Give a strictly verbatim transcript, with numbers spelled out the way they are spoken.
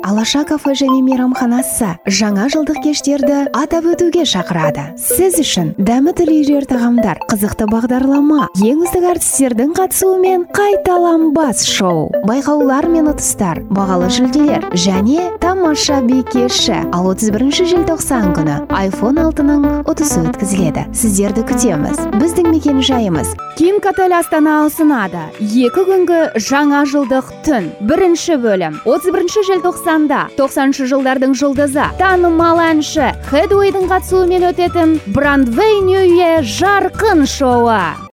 Алаша кафе және мейрамханасы жаңа жылдық кештерді атап өтуге шақырады. Сіз үшін дәмі тілерер тағамдар, қызықты бағдарлама, ең үздік артистердің қатысуымен қайталанбас шоу, байқаулар мен ұтыстар, бағалы жүлделер және тамаша би кеші. Ал отыз бірінші желтоқсан күні айфон алтының ұтысы өткізіледі. Сіздерді күтеміз. Біздің мекен жайымыз Ким Котель Астана ұсынады. Екі күнгі жаңа жылдық түн. Бірінші бөлім отыз бірінші желтоқсанда тоқсаныншы жылдардың жұлдызы, танымал әнші Хедуэйдің қатысуымен өтетін Брандвей Ньюе жарқын шоуы.